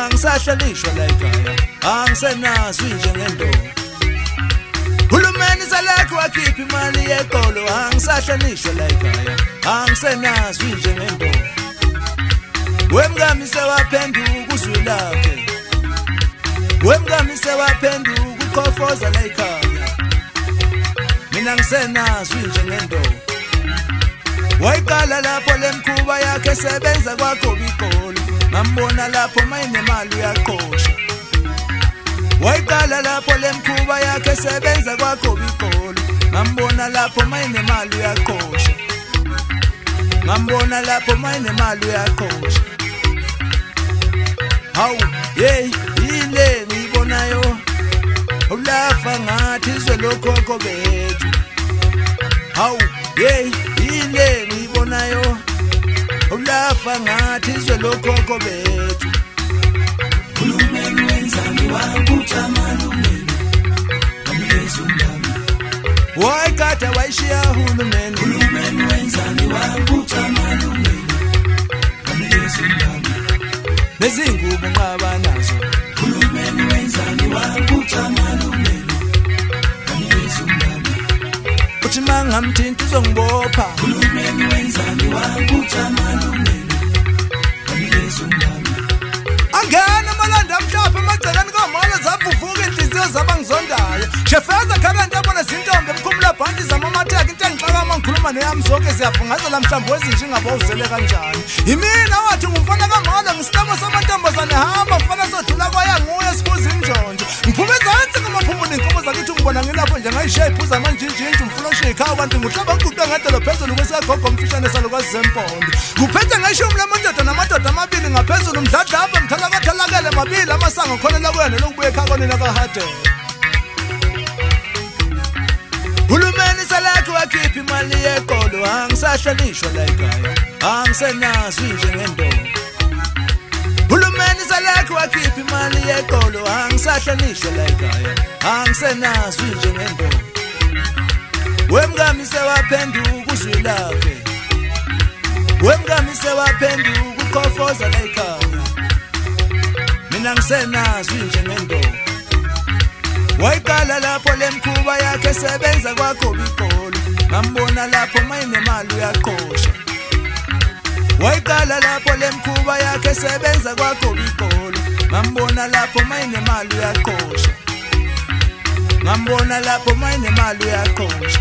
angisahlonishwa la ekhaya angisenazo njengendoda Hulumeni salakho wakhipha imali yekolo angisahlonishwa la ekhaya angisenazo njengendoda Wemngami sewaphenduka uzwi lakhe Wemngami sewaphenduka ukhofoza la ekhaya Mina ngisenazo njengendoda Wayiqala lapho lemkhuba yakhe sebenza kwaGobi Goli ngambona lapho mayinemali uyaqhosha Wayiqala lapho lemkhuba yakhe sebenza kwaGobi Goli ngambona lapho mayinemali uyaqhosha Ngambona lapho mayinemali uyaqhosha Hawu hey ile ngibonayo ulafa ngathi izwe lokhokho bethu Hawu hey ile ngibonayo ulafa ngathi izwe lokhokho bethu Hulumeni wenzani wakuta malumeni Kamilezundami Wayikade wayishiya hulumeni Hulumeni wenzani wakuta malumeni Kamilezundami Nezingubo ngaba nazo Hulumeni wenzani wakuta malumeni Kamilezundami Uthi mangamthinta uzongibopha Hulumeni wenzani wakuta malumeni Kamilezundami Angena malanda amhlophe emagcekeni kamolo zavuvuka inhliziyo zabangizondayo Shefeza kharanta abona zintombi emkhumula bhanti zamamatheka into engixakama ngikhuluma neyami zonke siyafungazela mhlawumbe wezinje ngabo uzele kanjani Yimina wathi ngumfana kamolo ngisikamo samantombazane hamba mfana sodlula kwaya nguye sibuza injonjo Ngiphume ezantsi ngamaphumula inkomo zakithi ngibona ngilapho nje ngayishape uzamanjinjinji umfuna oshika abantu ngihlaba ngiquqa ngadelo phezulu kwesagogo umfishane salukwazi zempondo Kuphethe ngayishumi lamandoda namadoda amabili ngaphezulu umdladlapha mthalakathalakele mabili amasango khonela kwena lokubuye ekhakonina kahade Hulumeni salakho wakhipha imali yekolo angisahlonishwa la ekhaya angisenazo njengendoda Hulumeni salakho wakhipha imali yekolo angisahlonishwa la ekhaya angisenazo njengendoda Wemngami sewaphenduka uzwi lakhe Wemngami sewaphenduka ukhofoza la ekhaya Mina ngisenazo njengendoda Wayiqala lapho lemkhuba yakhe sebenza kwaGobi Goli ngambona lapho mayinemali uyaqhosha Wayiqala lapho lemkhuba yakhe sebenza kwaGobi Goli ngambona lapho mayinemali uyaqhosha Ngambona lapho mayinemali uyaqhosha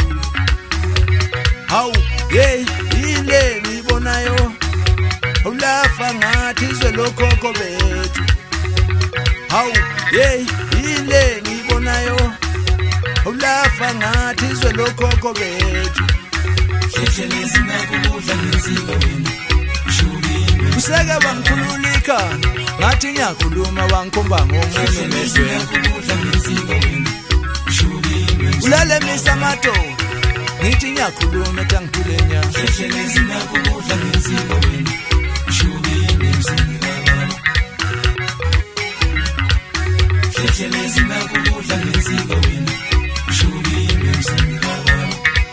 Hawu hey ile ngibonayo ulafa ngathi izwe lokhokho bethu Hawu hey ile ngibonayo ulafa ngathi izwe lokhokho bethu Hlehlelezi nakudla ngensika wena Ushubile Useke bangikhulula ikhanda ngathi ngiyakhuluma wangikhomba Hlehlelezi nakudla ngensika wena Ushubile Ulale misa mato ngithi ngiyakhuluma etangithule nya Hlehlelezi nakudla ngensika wena Ushubile msingikababa Hlehlelezi nakudla ngensika wena Ushubile msingikababa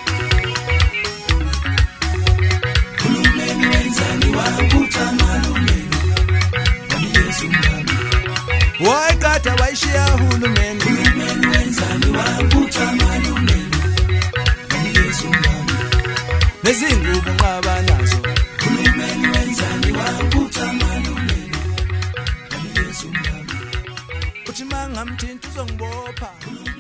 Hulumeni wenzani wakuta malumeni Kamilezundami Wayikade wayishiya hulumeni Hulumeni wenzani wakuta malumeni Kamilezundami Nezingubo ngaba nazo Hulumeni wenzani wakuta malumeni Kamilezundami Uthi mangamthinta uzongibopha